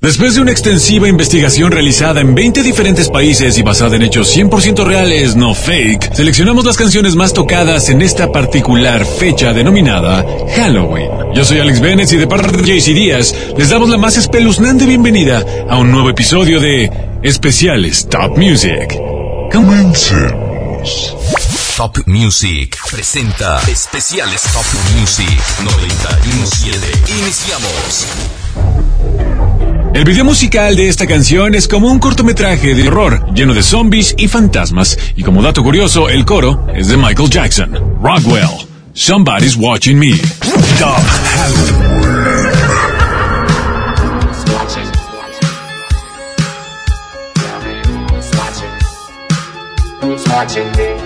Después de una extensiva investigación realizada en 20 diferentes países y basada en hechos 100% reales, no fake, seleccionamos las canciones más tocadas en esta particular fecha denominada Halloween. Yo soy Alex Bennett y de parte de JC Díaz les damos la más espeluznante bienvenida a un nuevo episodio de Especiales Top Music. Comencemos. Top Music presenta Especiales Top Music 91.7. Iniciamos. El video musical de esta canción es como un cortometraje de horror lleno de zombies y fantasmas. Y como dato curioso, el coro es de Michael Jackson. Rockwell, Somebody's Watching Me. Top Halloween. Watching me.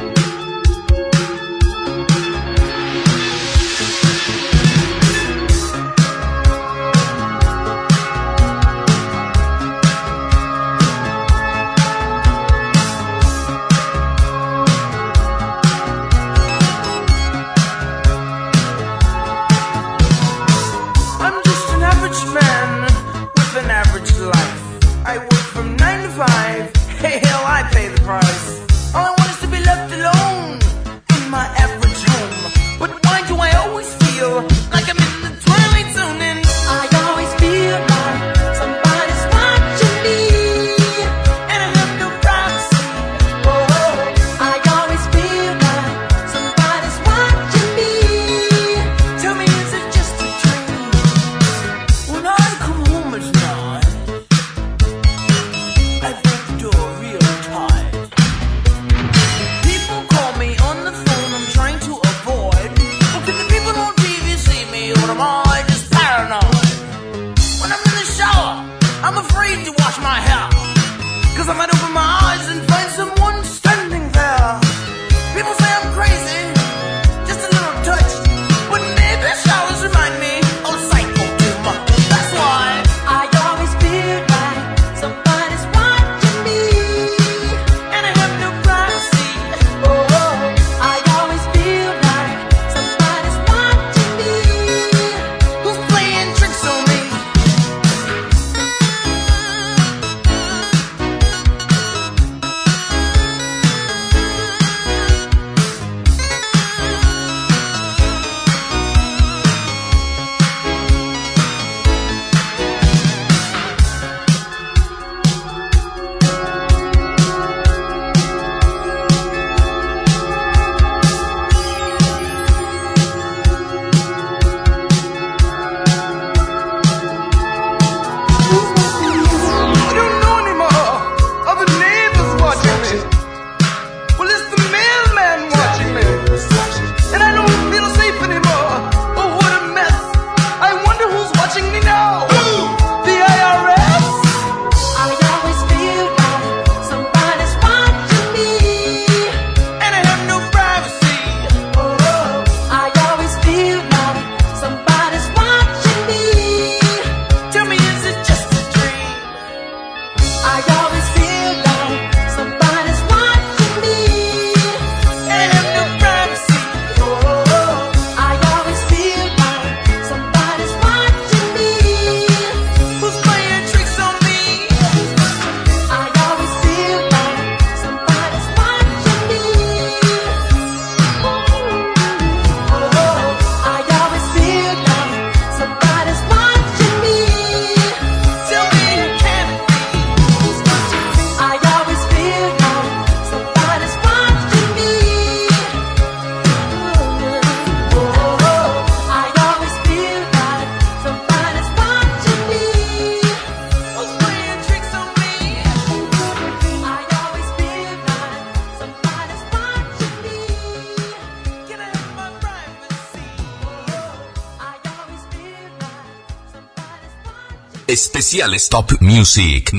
Especiales Top Music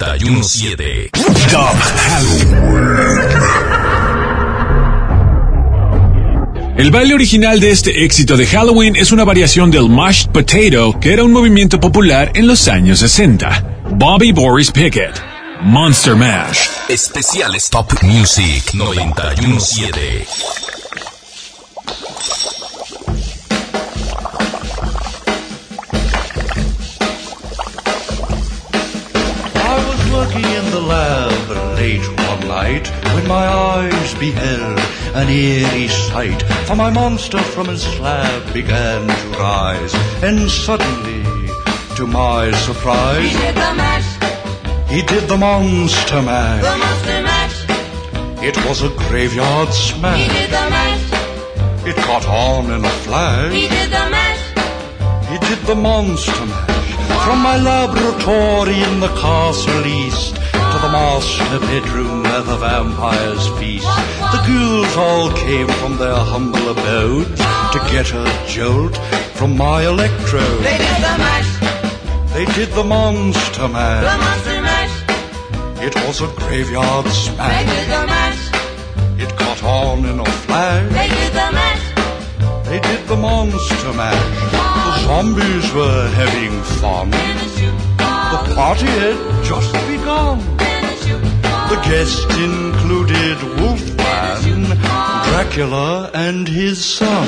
91.7. Top Halloween. El baile original de este éxito de Halloween es una variación del mashed potato, que era un movimiento popular en los años 60. Bobby Boris Pickett, Monster Mash. Especiales Top Music 91.7. working in the lab late one night when my eyes beheld an eerie sight. For my monster from his slab began to rise, and suddenly, to my surprise, he did the mash. He did the monster mash. The monster mash. It was a graveyard smash. He did the mash. It caught on in a flash. He did the mash. He did the monster mash. From my laboratory in the castle east to the master bedroom where the vampires feast, the ghouls all came from their humble abodes to get a jolt from my electrode. They did the mash. They did the monster mash. The monster mash. It was a graveyard They smash. did the mash. It caught on in a flash. They did the mash. They did the monster mash. The zombies were having fun. The party had just begun. The guests included Wolfman, Dracula, and his son.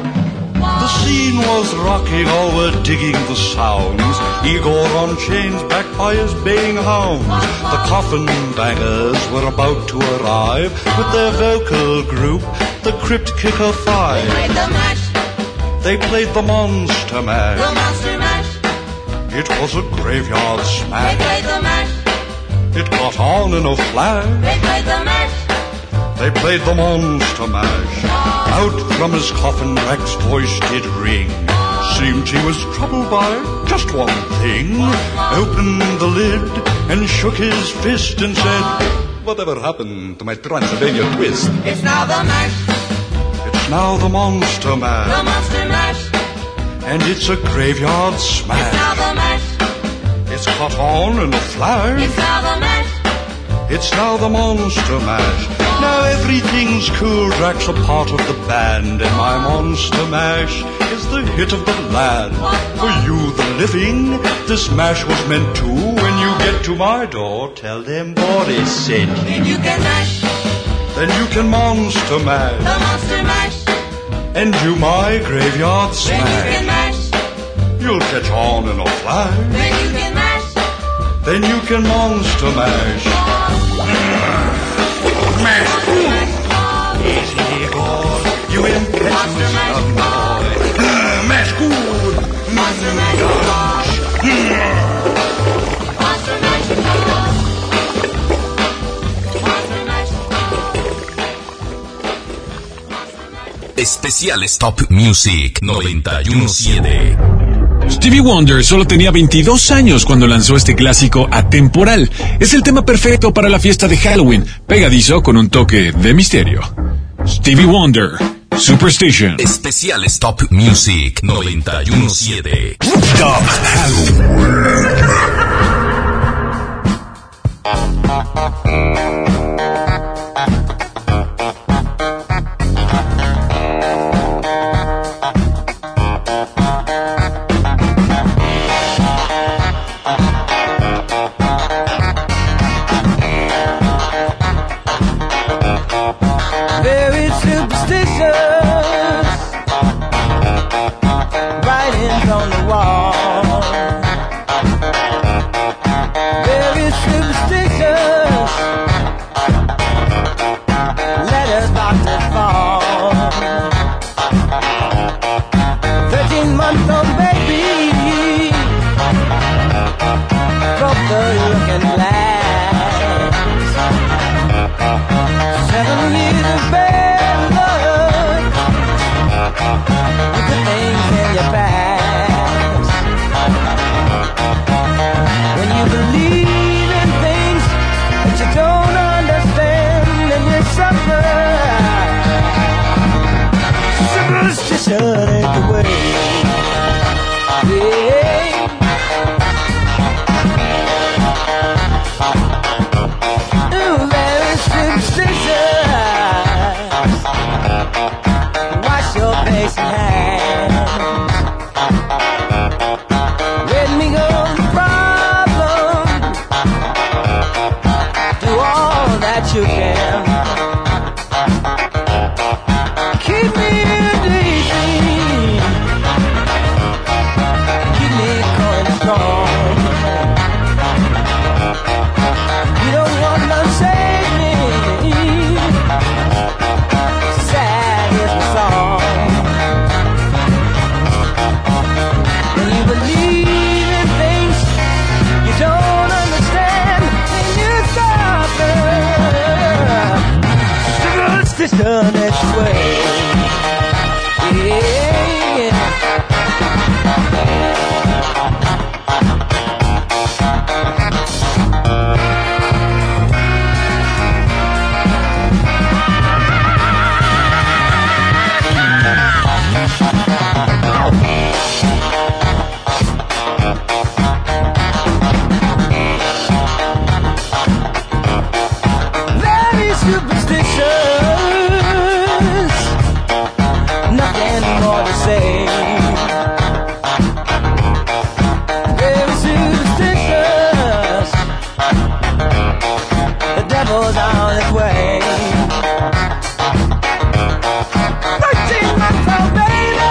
The scene was rocking, all were digging the sounds. Igor on chains, backed by his baying hounds. The coffin bangers were about to arrive with their vocal group, the Crypt Kicker Five. They played the mash. They played the monster mash. The monster mash. It was a graveyard They smash. played the mash. It caught on in a flash. They played the mash. They played the monster mash. Out from his coffin, Drac's voice did ring. Seemed he was troubled by just one thing. Opened the lid and shook his fist and said, "Whatever happened to my Transylvania twist?" It's now the mash. It's now the monster The mash. monster mash. And it's a graveyard It's now smash. the mash. It's caught on in a flash. It's now the mash. It's now the monster mash. Now everything's cool, Drac's a part of the band, and my monster mash is the hit of the land. For you, the living, this mash was meant to. When you get to my door, tell them Boris sent you. Then you can mash. Then you can monster The mash, monster mash. and do my graveyard Then you can smash. mash. You'll catch on in a flash, Then you can mash. then you can monster mash. Mash. Easy, Igor, you impetuous young boy. Mash good. Monster mash. Monster mash. Monster mash. Especiales Top Music 917. Stevie Wonder solo tenía 22 años cuando lanzó este clásico atemporal. Es el tema perfecto para la fiesta de Halloween, pegadizo con un toque de misterio. Stevie Wonder, Superstition. Especiales Top Music 917. Top Halloween. Very superstitious, writings on the wall. Very superstitious, letters about to fall. 13-month-old baby broke the looking glass. 7 years of bad luck with the things in your past. When you believe in things that you don't understand and you suffer, superstition ain't the way. Yeah. Ooh, very superstitious. Wash your face and hands. Let me go the problem. Do all that you can. Keep me daisy. Keep me going strong. turn its way. Yeah. Very superstitious, nothing more to say. Very superstitious, the devil's on its way. 13 months old baby,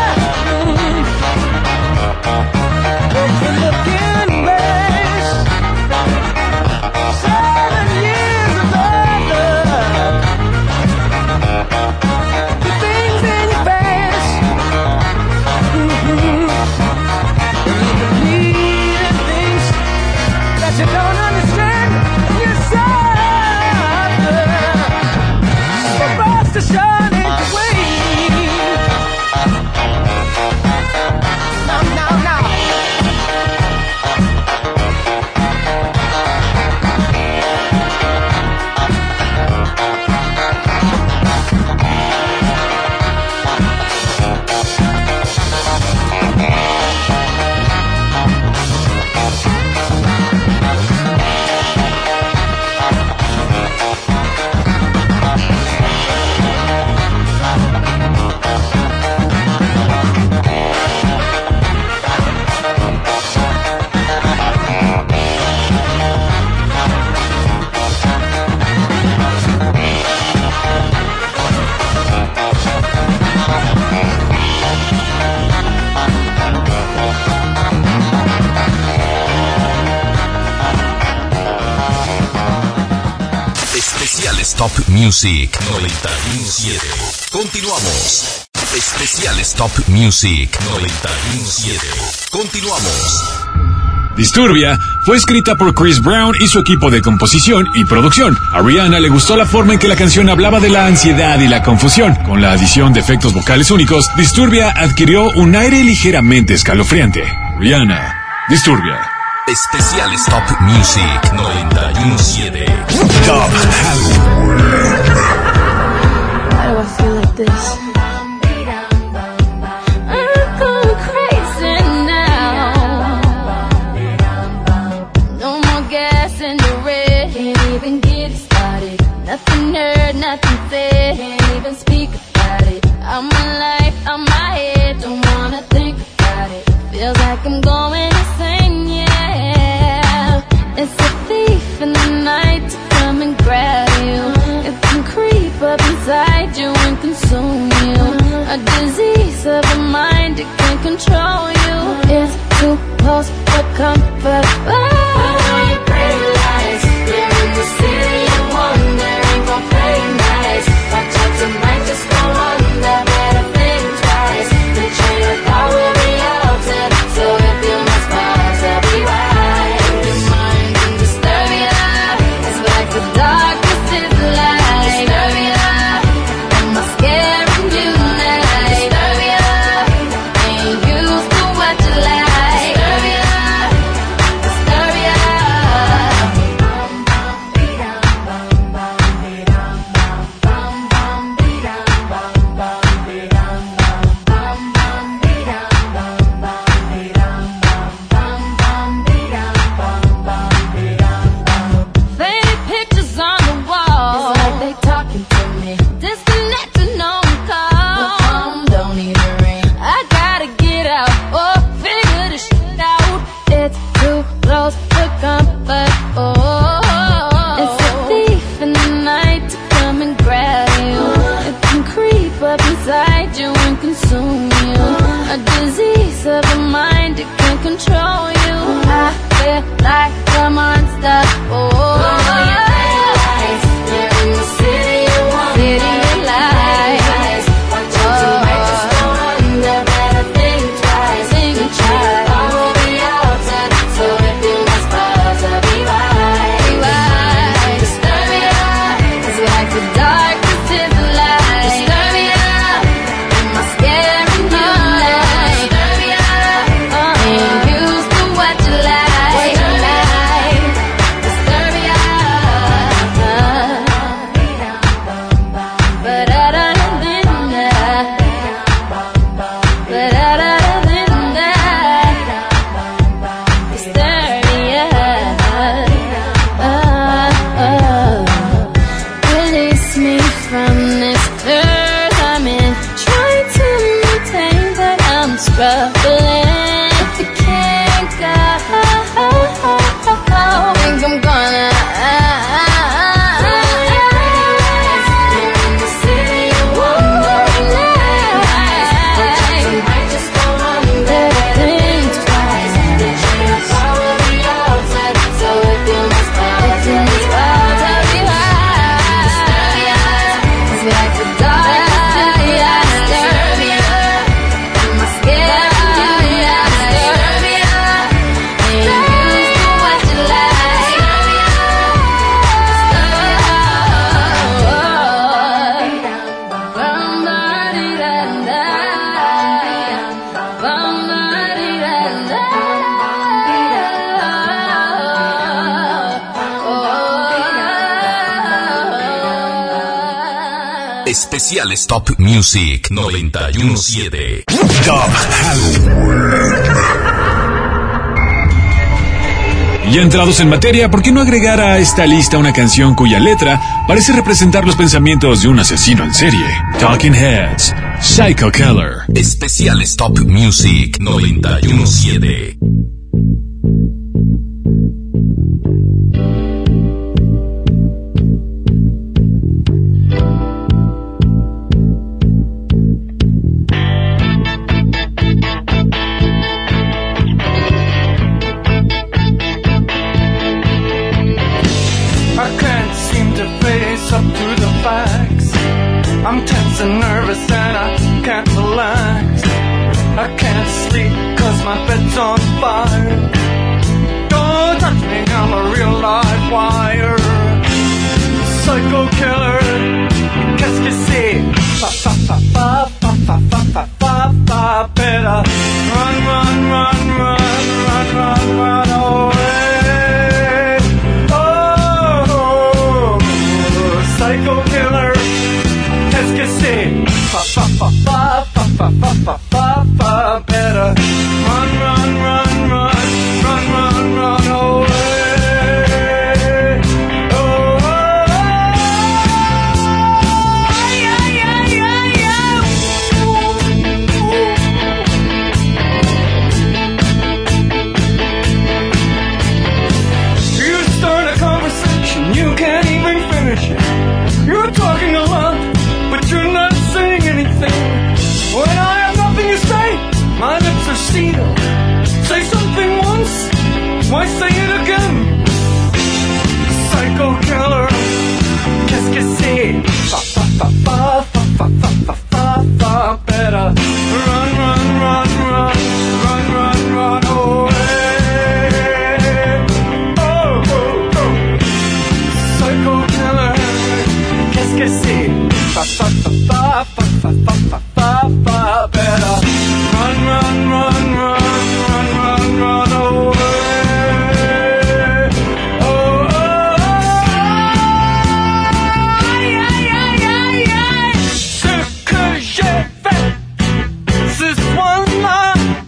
good looking face. 7 years of bad luck, the things in your face. You believe in things that you don't understand, and you're so fast to shine into way. No. Especiales Top Music 917. Continuamos. Especiales Top Music 917. Continuamos. Disturbia fue escrita por Chris Brown y su equipo de composición y producción. A Rihanna le gustó la forma en que la canción hablaba de la ansiedad y la confusión. Con la adición de efectos vocales únicos, Disturbia adquirió un aire ligeramente escalofriante. Rihanna, Disturbia. Especiales Top Music 917. Top Halloween. Why do I feel like this? I'm going crazy now. No more gas in the red. Can't even get it started. Nothing heard, nothing said. Can't even speak about it. I'm my life, I'm my head. Don't wanna think about it. Feels like I'm going insane, yeah. It's a thief in the night to come and grab you. It can creep up inside you and consume you. A disease of the mind, it can control you. It's too close for comfort. Oh, you pray lies. You're in the city of wonder, ain't gon' play nice. Watch out tonight, just go under. Better think twice. The chain of thought will be altered. So if you must pause, I'll be right. Your mind can disturb you. It's like the darkness is the light. Disturb you. Am I scaring you now? Disturb you. Ain't used to what you like. Disturb you. Disturb you. Faded pictures on the wall. It's like they talking to me. Disconnected, no call. The phone don't even ring. I gotta get out or figure this shit out. It's too close for comfort. Oh, it's a thief in the night to come and grab you. It can creep up inside you and consume you. A disease of the mind, it can control you. I feel like a monster. Oh, you're in the city of wonder. City of lies. Watch out tonight, just go under. Better think twice. Think twice. I will be altered. So if you must pause, I'll be right. Disturb you. It's like the darkness is the light. Especial Stop Music 917. Top Halloween. Ya entrados en materia, ¿por qué no agregar a esta lista una canción cuya letra parece representar los pensamientos de un asesino en serie? Talking Heads, Psycho Killer. Especial Stop Music 917. Up to the facts. I'm tense and nervous and I can't relax. I can't sleep cause my bed's on fire. Don't touch me, I'm a real live wire. Psycho killer, qu'est-ce que c'est? Fa fa fa fa fa fa fa fa fa fa. Better run, run, run, run, run, run, run away. Psycho killer, qu'est-ce que c'est? Fa fa fa fa fa fa fa fa fa fa. Better run, run, run, run, run, run, run away. Oh, oh, oh. Yeah, yeah, yeah, yeah. You start a conversation, you can't even finish it. You're talking a lot, but you're not saying anything. When I have nothing to say, my lips are sealed. Say something once, why say it again? Psycho killer, qu'est-ce que c'est? Fa fa fa fa fa fa fa fa fa fa. Better run, run, run, run, run, run, run away. Oh, oh, oh. Psycho killer, qu'est-ce que c'est? Fa fa fa fa fa fa fa fa fa fa. Better run, run, run, run, run, run, run away. Oh, oh, oh. Yeah, yeah, yeah, yeah. Ce que j'ai fait ce soir-là,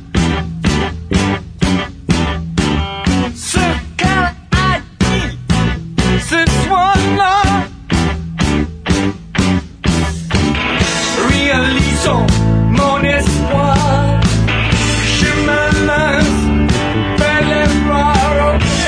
ce qu'elle a dit ce soir-là. Réalisons mon espoir. Je me lance vers les bras.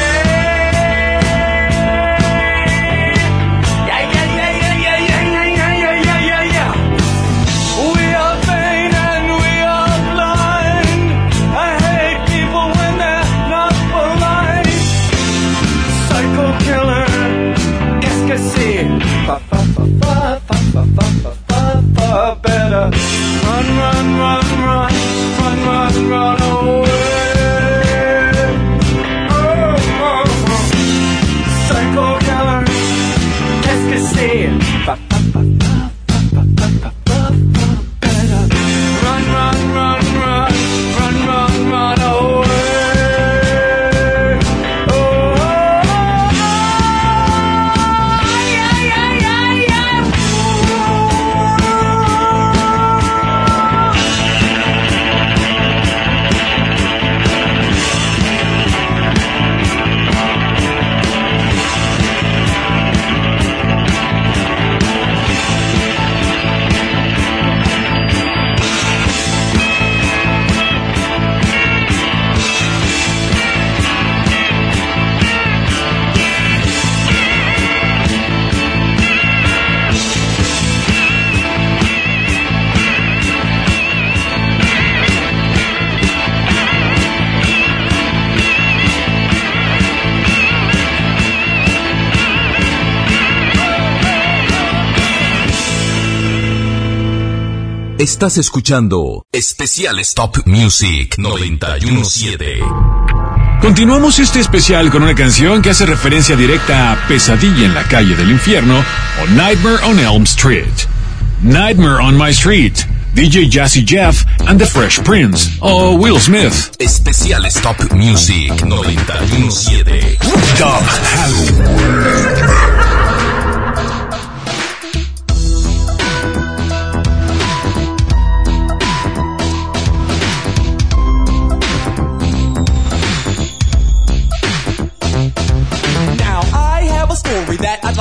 Yeah, yeah, yeah, yeah, yeah, yeah, yeah, yeah, yeah, yeah, yeah. We are vain and we are blind. I hate people when they're not polite. Psycho killer, qu'est-ce que c'est? Fa fa fa fa fa fa fa fa fa. Better run, run, run, run, run, run, run away. Oh, oh, oh. Psycho killer, qu'est-ce que c'est? Fa fa fa fa fa fa fa fa. Better run, run, run, run, run, run, run away. Oh, oh, oh. Yeah, yeah, yeah, yeah. Estás escuchando Especial Stop Music 917. Continuamos este especial con una canción que hace referencia directa a Pesadilla en la calle del infierno o Nightmare on Elm Street. Nightmare on My Street, DJ Jazzy Jeff and the Fresh Prince o Will Smith. Especial Stop Music 917. Top Halloween.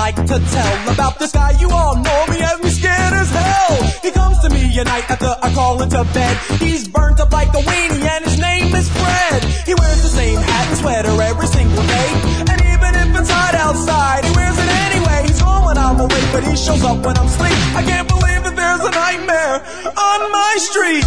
like to tell about this guy. You all know me, has me scared as hell. He comes to me at night after I crawl into bed. He's burnt up like a weenie and his name is Fred. He wears the same hat and sweater every single day, and even if it's hot outside, he wears it anyway. He's gone when I'm awake, but he shows up when I'm asleep. I can't believe that there's a nightmare on my street.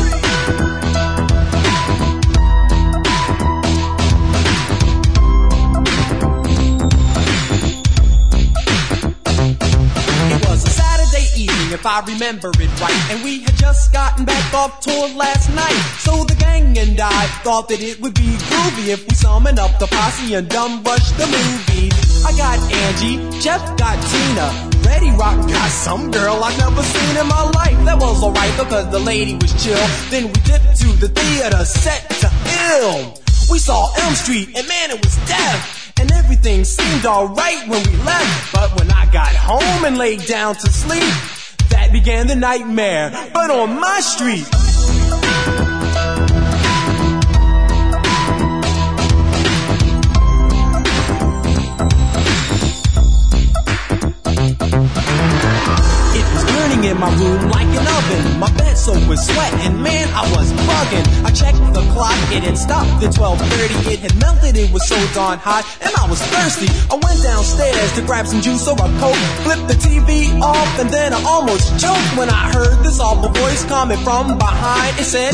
If I remember it right, and we had just gotten back off tour last night. So the gang and I thought that it would be groovy if we summoned up the posse and dumb rush the movie. I got Angie, Jeff got Tina, Reddy Rock got some girl I've never seen in my life. That was alright because the lady was chill. Then we dipped to the theater set to ill. We saw Elm Street and man, it was death. And everything seemed alright when we left. But when I got home and laid down to sleep, that began the nightmare, but on my street. It was burning in my room like an oven. My bed soaked with sweat, and man, I was bugging. I checked the clock, it had stopped at 12:30. It had melted, it was so darn hot, and I was thirsty. I went downstairs to grab some juice or a Coke, flipped the TV off, and then I almost choked when I heard this awful voice coming from behind. It said,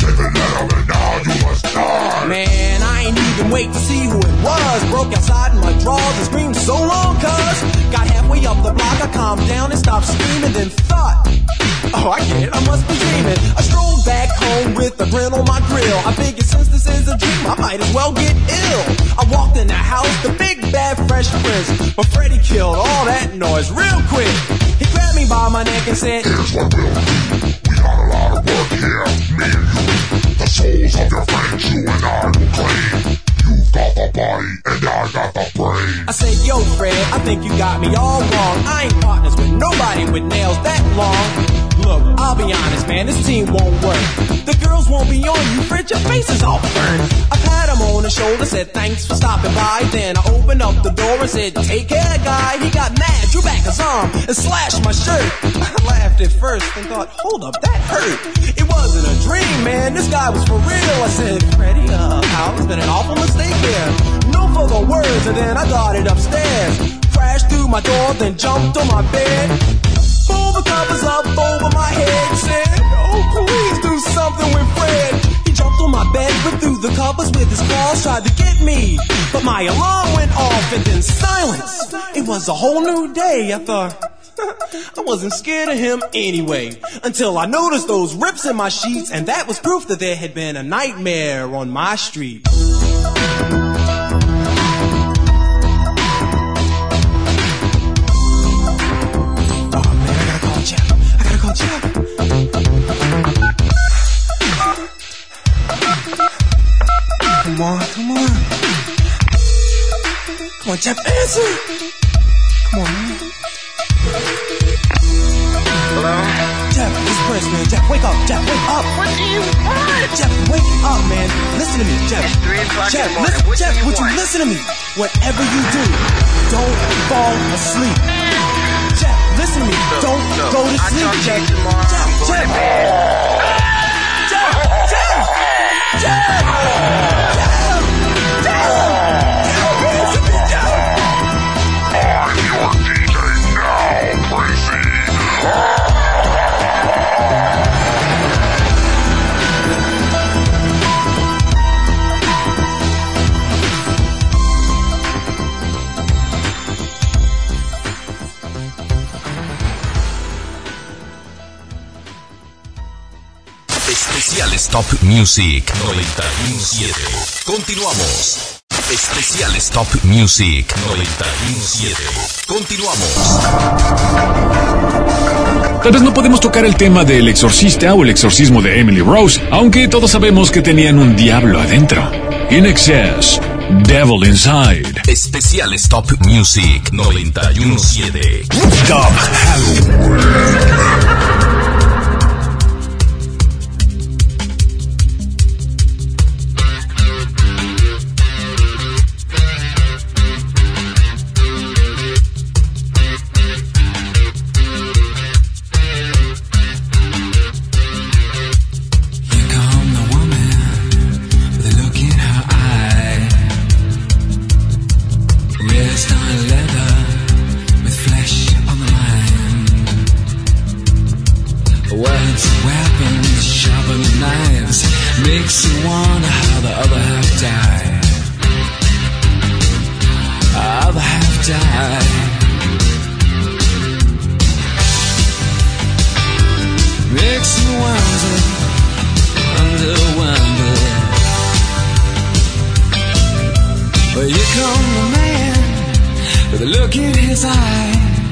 man, I ain't even wait to see who it was. Broke outside in my drawers and screamed so long, cuz got halfway up the block, I calmed down and stopped screaming, then thought, oh, I get it, I must be dreaming. I strolled back home with a grin on my grill. I figured since this is a dream, I might as well get ill. I walked in the house, the big bad fresh prince, but Freddy killed all that noise real quick. He grabbed me by my neck and said, here's what we'll do. We got a lot of work here, me and you. The souls of your friends you and I will claim. You've got the body and I got the brain. I said, yo Fred, I think you got me all wrong. I ain't partners with nobody with nails that long. Look, I'll be honest, man, this team won't work. The girls won't be on you, Fred, your face is all burned. I pat him on the shoulder, said thanks for stopping by. Then I opened up the door and said, take care, guy. He got mad, drew back his arm, and slashed my shirt. I laughed at first and thought, hold up, that hurt. It wasn't a dream, man, this guy was for real. I said, Freddy, it's been an awful mistake here. No further words, and then I darted upstairs. Crashed through my door, then jumped on my bed. Pulled the covers up over my head, said, oh, please do something with Fred. He jumped on my bed, ripped through the covers with his claws, tried to get me. But my alarm went off and then silence. It was a whole new day. I thought, I wasn't scared of him anyway. Until I noticed those rips in my sheets, and that was proof that there had been a nightmare on my street. Come on. Come on, Jeff, answer. Come on, man. Hello? Jeff, it's Prince, man. Jeff, wake up. Jeff, wake up. What do you want? Jeff, wake up, man. Listen to me, Jeff. It's 3 o'clock Jeff, in the morning. Jeff, What would do you you want? listen to me? Whatever you do, don't fall asleep. Jeff, listen to me. Don't go to sleep, I'll talk to Jeff. you tomorrow. Jeff, I'm going to bed. Especiales Top Music 917. Continuamos. Especiales Top Music 917. Continuamos. Tal vez no podemos tocar el tema del exorcista o el exorcismo de Emily Rose, aunque todos sabemos que tenían un diablo adentro. In Excess, Devil Inside. Especiales Top Music 917. Top Halloween. die. Makes me wonder, wonder. But here come the man with a look in his eye.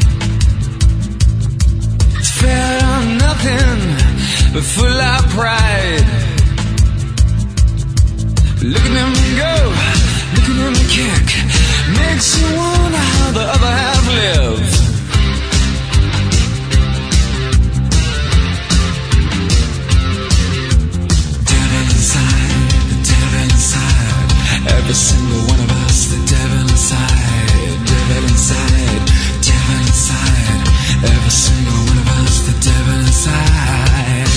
It's fed on nothing but full of pride. Look at him go, look at him kick. Makes you wonder how the other half live. Every single one of us, the devil inside, devil inside, devil inside. Every single one of us, the devil inside.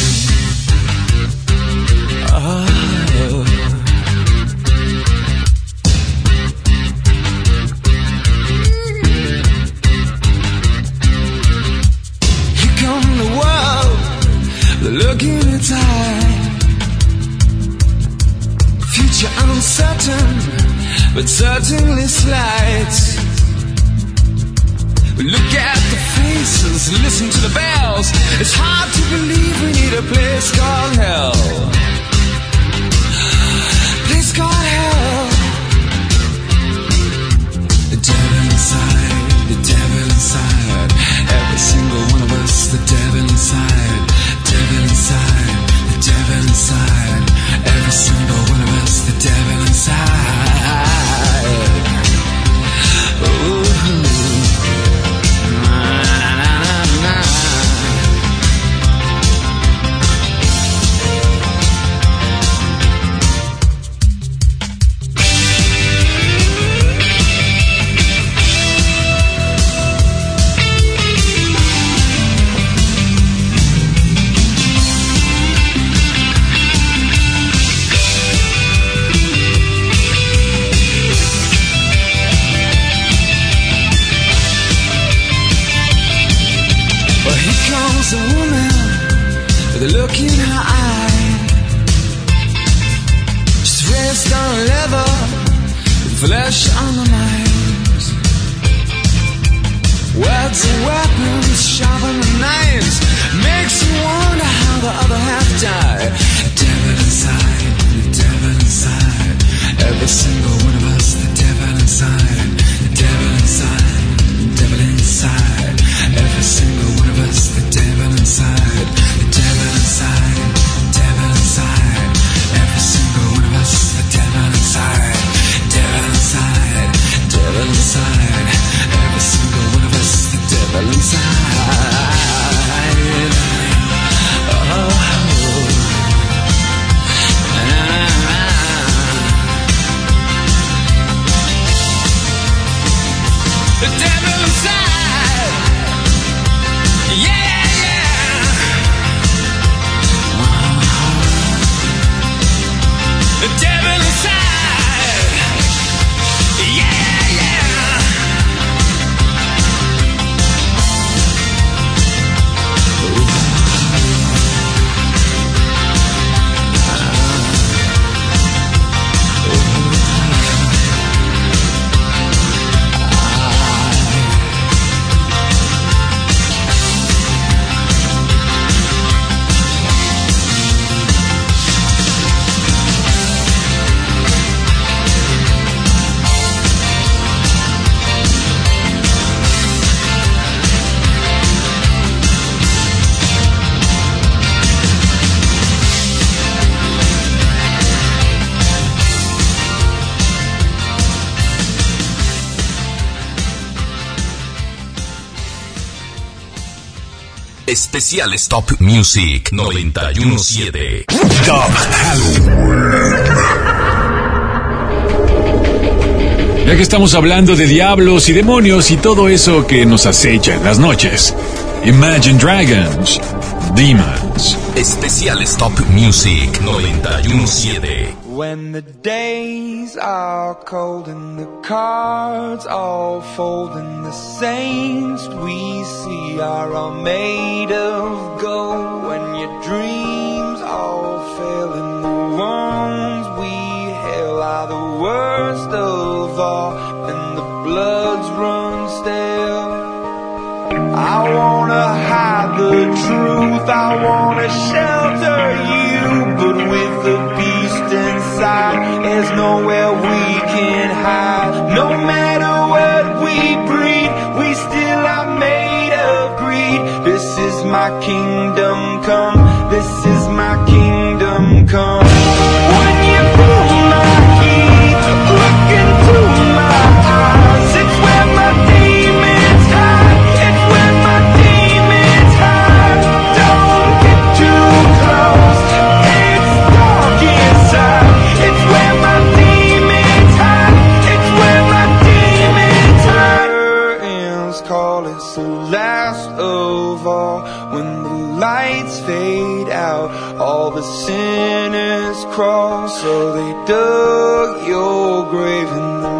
Oh. Here come the world, the look in its eye. Future uncertain, but certainly slight. Look at the faces, listen to the bells. It's hard to believe we need a place called hell. Place called hell. The devil inside, the devil inside. Every single one of us, the devil inside, devil inside, the devil inside. Every single one of us, the devil inside. Ooh. Na, na, na, na. A woman with a look in her eye. She's raised on leather, with flesh on her mind. Words and weapons, sharper than knives. Makes you wonder how the other half died. The devil inside, the devil inside. Every single one of us, the devil inside, the devil inside, the devil inside. Every single one of us, the devil inside, the devil inside, the devil inside. Every single one of us, the devil inside, devil inside, devil inside. Every single one of us, the devil inside. Oh. The devil inside. Yeah, yeah. The devil inside. Yeah, yeah. Especial Stop Music 917. Top Halloween. Ya que estamos hablando de diablos y demonios y todo eso que nos acecha en las noches. Imagine Dragons, Demons. Especial Stop Music 917. When the days are cold and the cards all fold and the saints we see are all made of gold, when your dreams all fail and the wounds we hail are the worst of all and the bloods run I wanna hide the truth, I wanna shelter you, but with the beast inside, there's nowhere we can hide. No matter what we breed, we still are made of greed. This is my kingdom come, this is my kingdom come. When you feel my heat, look into my eyes, it's where my demons hide, it's where my demons hide. Don't get too close, it's dark inside, it's where my demons hide, it's where my demons hide. Curtains call it the last of all. When the lights fade out, all the sinners crawl. So they dug your grave, and the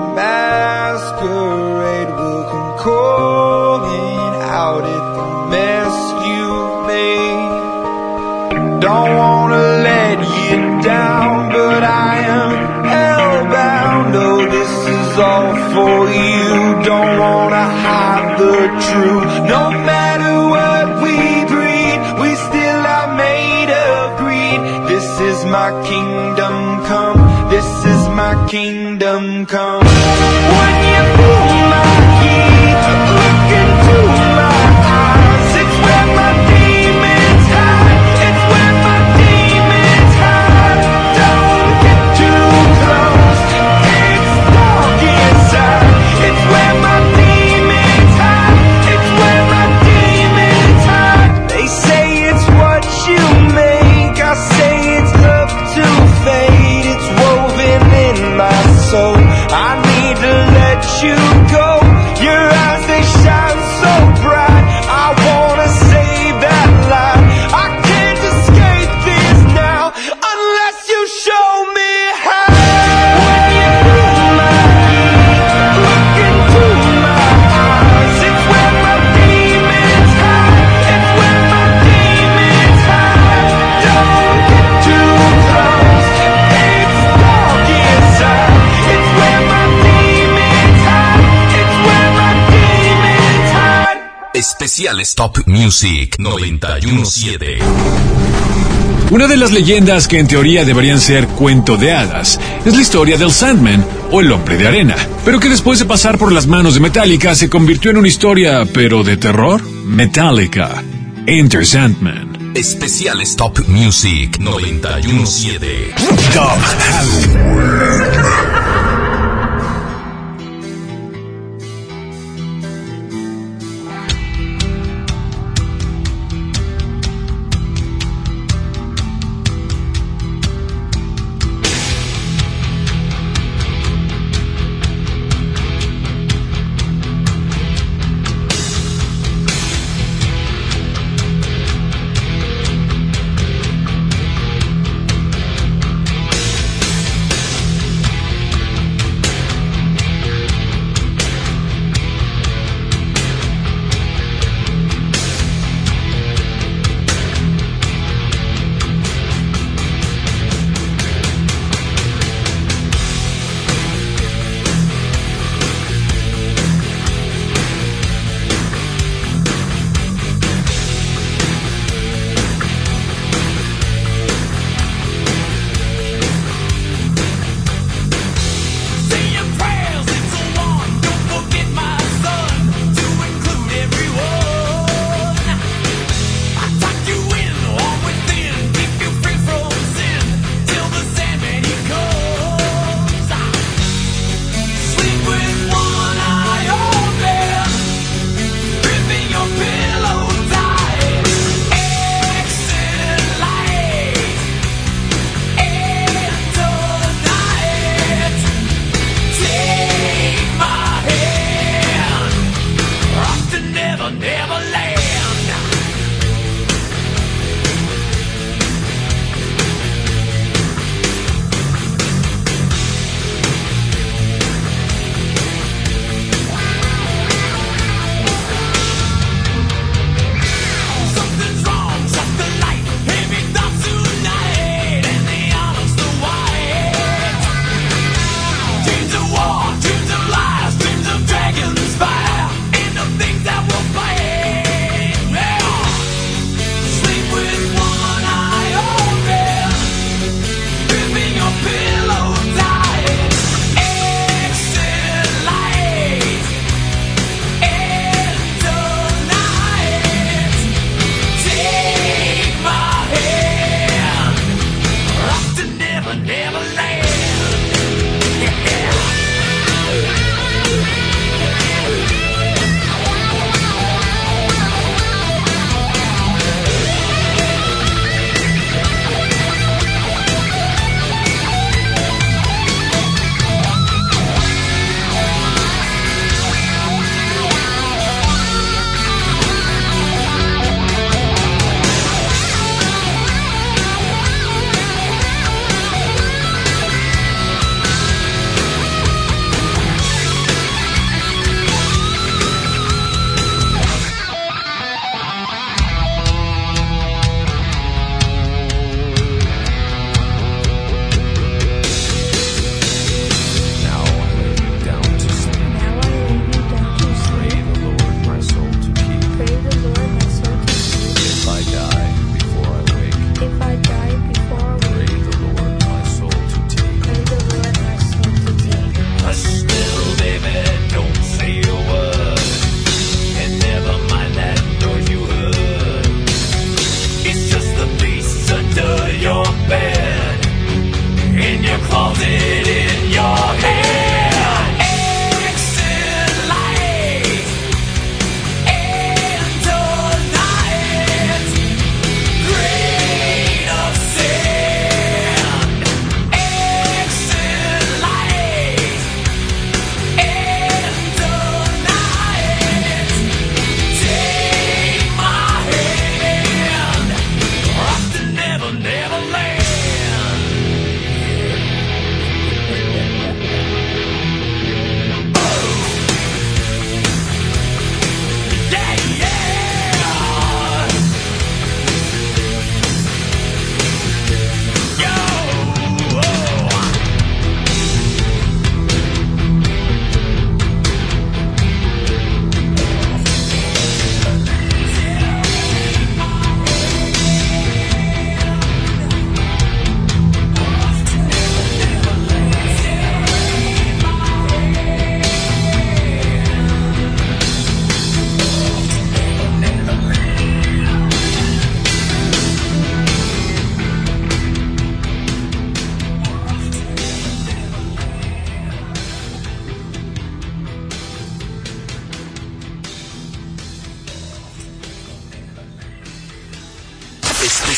masquerade will come calling out at the mess you've made. Don't wanna let you down, but I am hellbound. Oh, this is all for you. Don't wanna hide the truth. No matter what we breed, we still are made of greed. This is my kingdom come, this is my kingdom come. When you feel my heat, look into my eyes, it's where my demons hide, it's where my demons hide. Don't get too close, it's dark inside, it's where my demons hide, it's where my demons hide. They say it's what you make, I say it's up to fate. It's woven in my soul, I need to let you go. Your eyes, they shine so bright, I wanna save that light. I can't escape this now, unless you show me how. When you feel my heat, look into my eyes, it's where my demons hide, it's where my demons hide. Don't get too close, it's dark inside, it's where my demons hide, it's where my demons hide. Especiales Top Music 917. Una de las leyendas que en teoría deberían ser cuento de hadas es la historia del Sandman o el hombre de arena, pero que después de pasar por las manos de Metallica se convirtió en una historia, pero de terror. Metallica, Enter Sandman. Especiales Top Music 917. Top Halloween.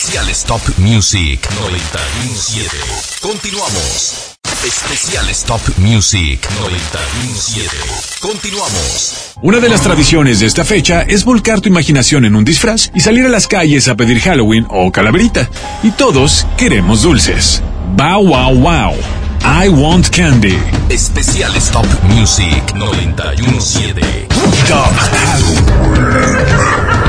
Especiales Top Music 91.7. Continuamos. Especiales Top Music 91.7. Continuamos. Una de las tradiciones de esta fecha es volcar tu imaginación en un disfraz y salir a las calles a pedir Halloween o calaverita. Y todos queremos dulces. Bow wow wow. I want candy. Especiales Top Music 91.7. Top Halloween.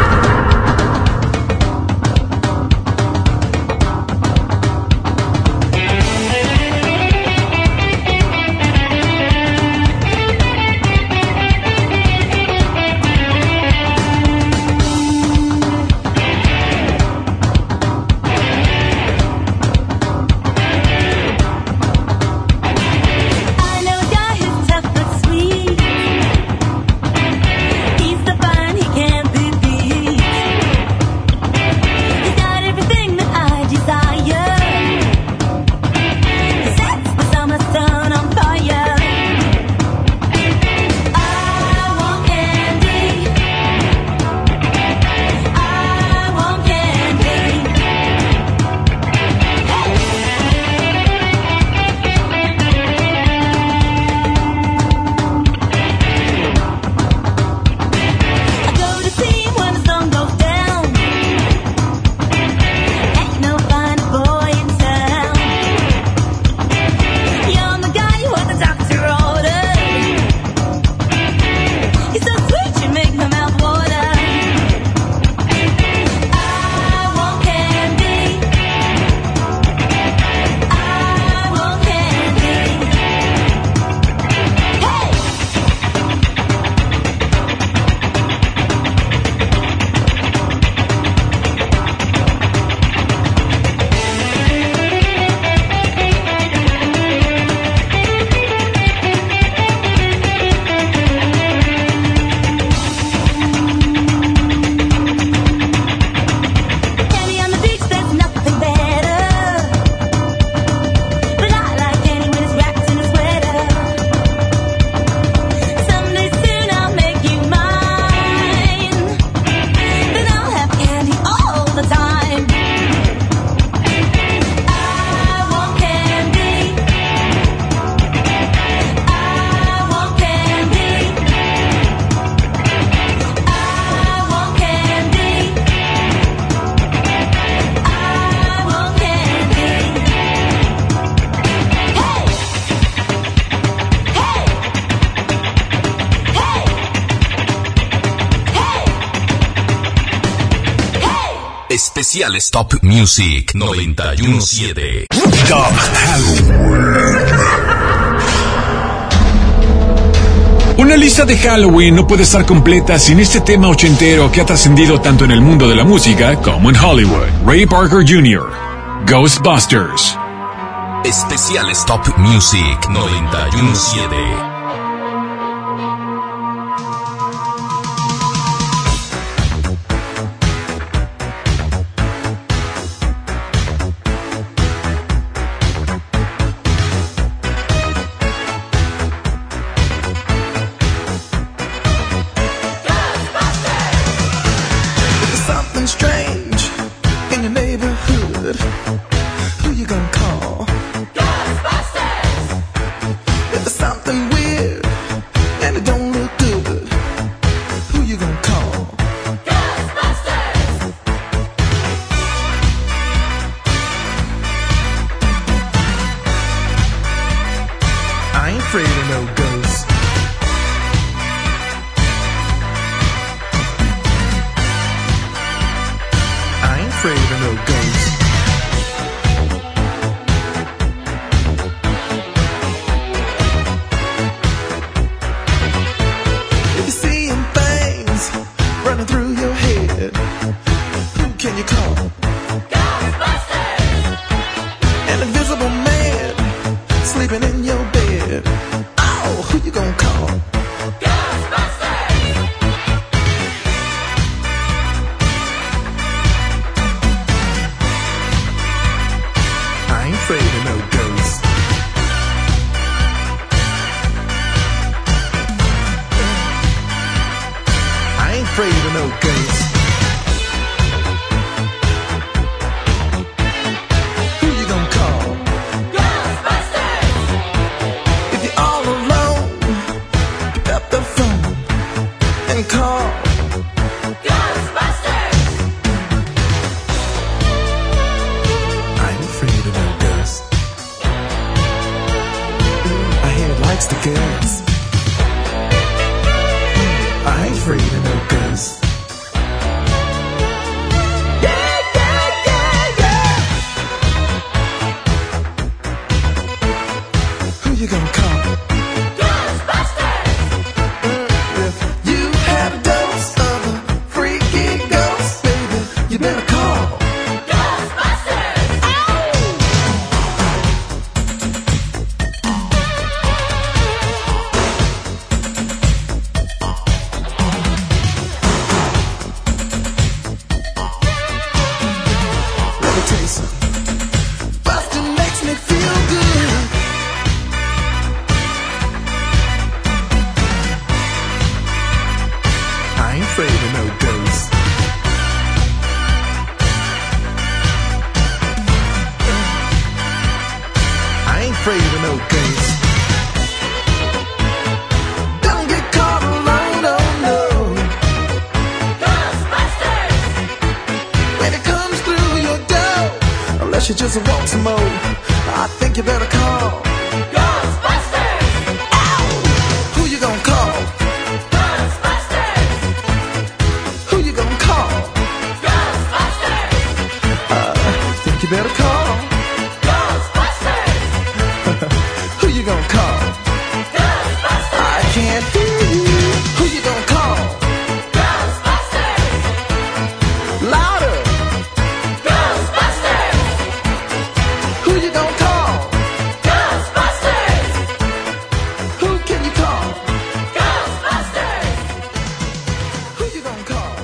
Especiales Top Music 91.7. Top Halloween. Una lista de Halloween no puede estar completa sin este tema ochentero que ha trascendido tanto en el mundo de la música como en Hollywood. Ray Parker Jr., Ghostbusters. Especiales Top Music 91.7. Afraid of no ghosts. call? Ghostbusters! I ain't afraid of no ghost. I hear it likes the girls. I ain't afraid of no ghost. You gonna call? Ghostbusters! If you have a dose of a freaky ghost, baby, you better call. Ghostbusters! Let me tell you something. Bustin' makes me feel good. I ain't afraid of no ghosts. I ain't afraid of no ghosts. Don't get caught alone, oh no. Ghostbusters! When it comes through your door, unless you just want some more, I think you better call. Ghostbusters! Who you gonna call? Ghostbusters! Who you gonna call? Ghostbusters! Think you better call. Ghostbusters! Who you gonna call? Ghostbusters! I can't hear you. Who you gonna call? Ghostbusters! Louder. Ghostbusters! Who you gonna call? Ghostbusters! Who can you call? Ghostbusters! Who you gonna call?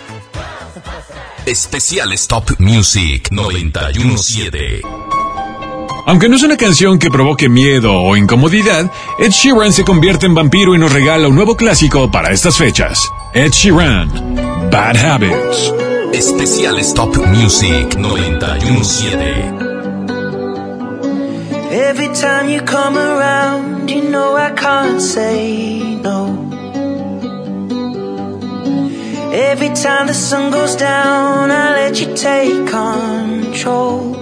Especial Stop Music 917. Aunque no es una canción que provoque miedo o incomodidad, Ed Sheeran se convierte en vampiro y nos regala un nuevo clásico para estas fechas. Ed Sheeran, Bad Habits. Especial Stop Music 917. Every time you come around, you know I can't say no. Every time the sun goes down, I let you take control.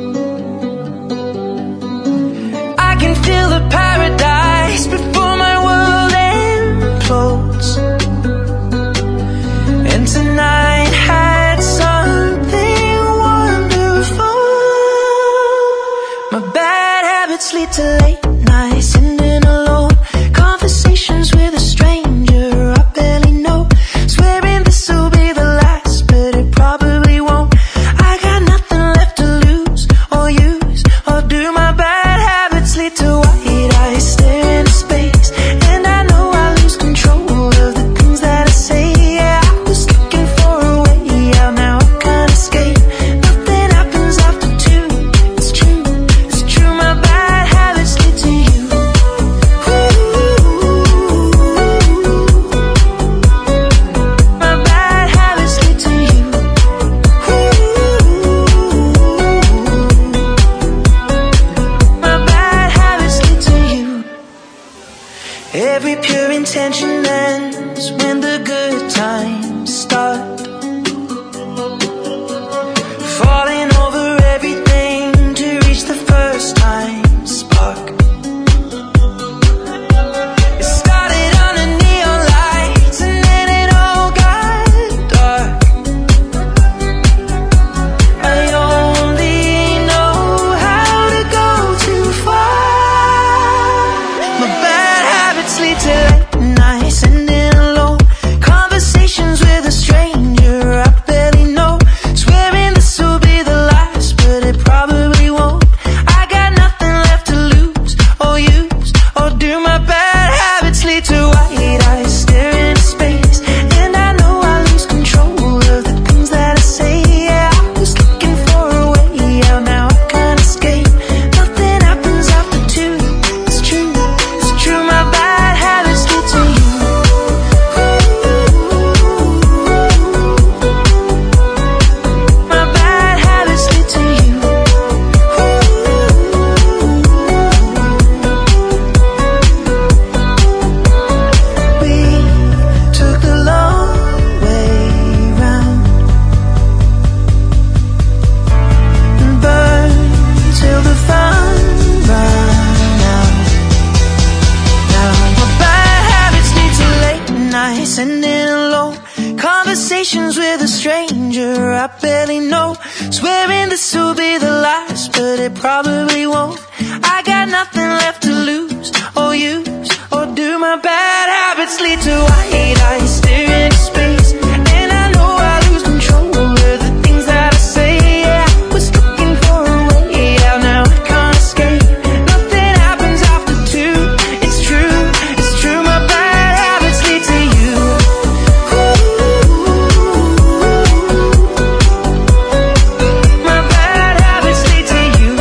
I can feel the paradise before my world implodes. And tonight had something wonderful. My bad habits lead to late nights, sitting alone, conversations with a stranger I barely know, swearing this'll be the last, but it probably won't. I got nothing left to lose, feeling alone. Conversations with a stranger I barely know. Swearing this will be the last, but it probably won't. I got nothing left to lose or use, or do my bad habits lead to white eyes staring into space? And I know I lose control of the things that I say. Yeah, I was looking for a way out, now I can't escape. Nothing happens after two, it's true, my bad habits lead to you. My bad habits lead to you.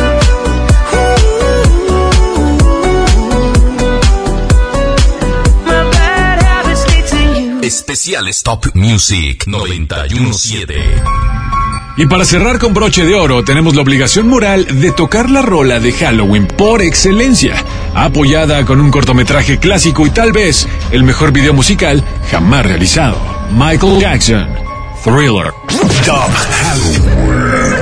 My bad habits lead to you. Especiales Top Music 917. Y para cerrar con broche de oro, tenemos la obligación moral de tocar la rola de Halloween por excelencia, apoyada con un cortometraje clásico y tal vez el mejor video musical jamás realizado. Michael Jackson, Thriller. Top Halloween.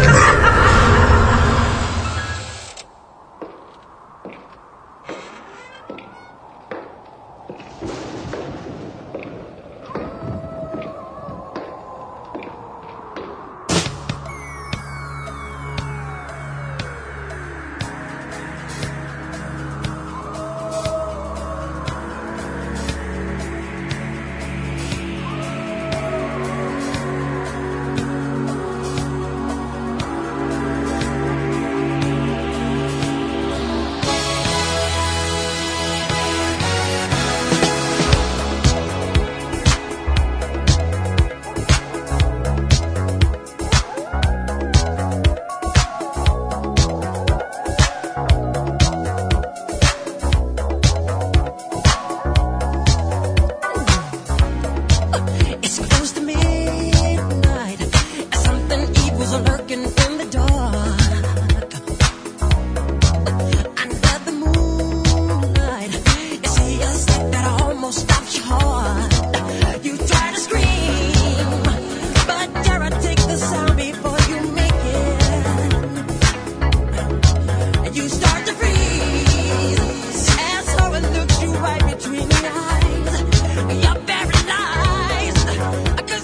Right between the eyes, you're paralyzed.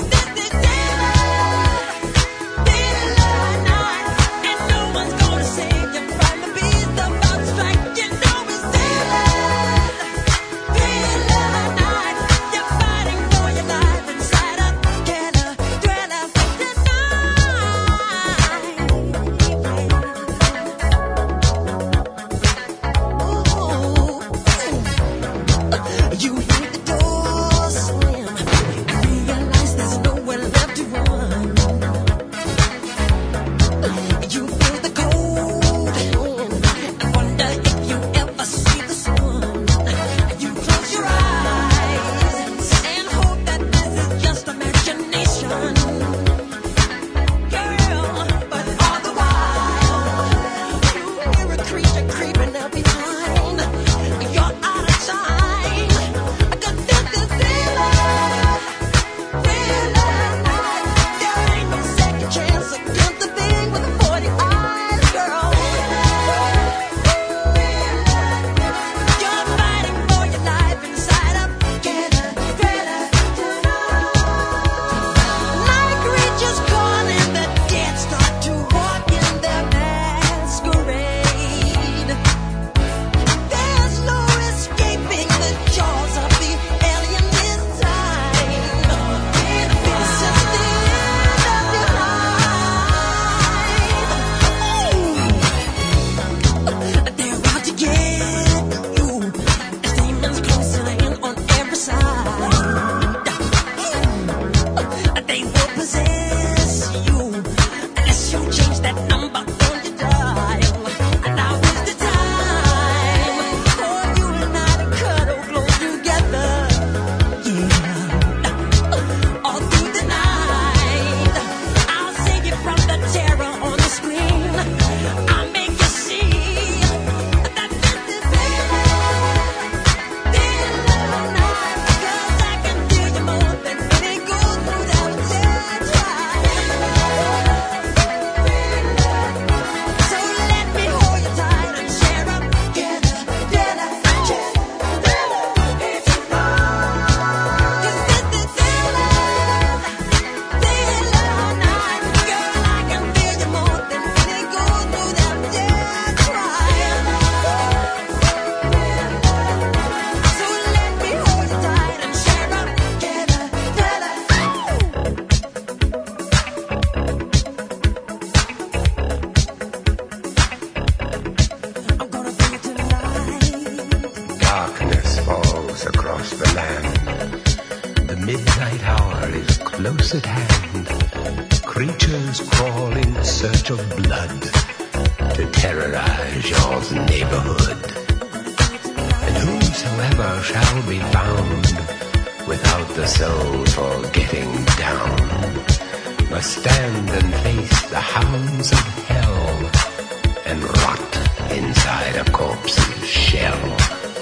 midnight hour is close at hand. Creatures crawl in search of blood to terrorize your neighborhood. And whosoever shall be found without the soul for getting down must stand and face the hounds of hell and rot inside a corpse's shell.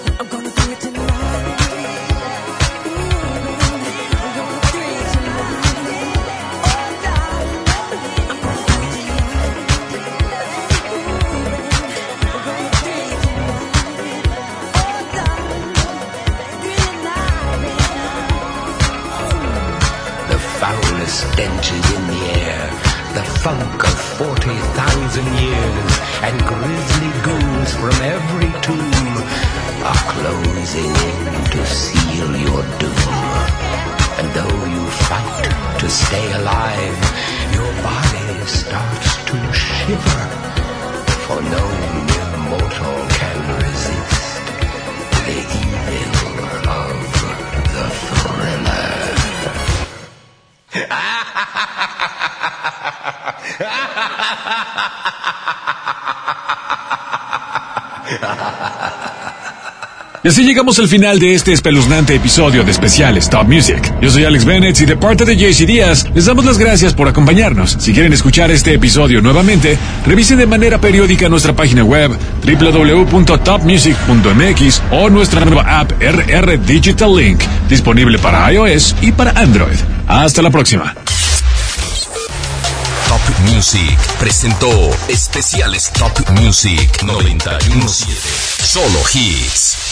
Stench is in the air, the funk of 40,000 years, and grisly ghouls from every tomb are closing in to seal your doom. And though you fight to stay alive, your body starts to shiver, for no mere mortal can resist the evil of the thriller. Y así llegamos al final de este espeluznante episodio de especiales Top Music. Yo soy Alex Bennett y de parte de JC Díaz les damos las gracias por acompañarnos. Si quieren escuchar este episodio nuevamente, revisen de manera periódica nuestra página web www.topmusic.mx o nuestra nueva app RR Digital Link, disponible para iOS y para Android. Hasta la próxima. Top Music presentó especiales Top Music 91.7. Solo hits.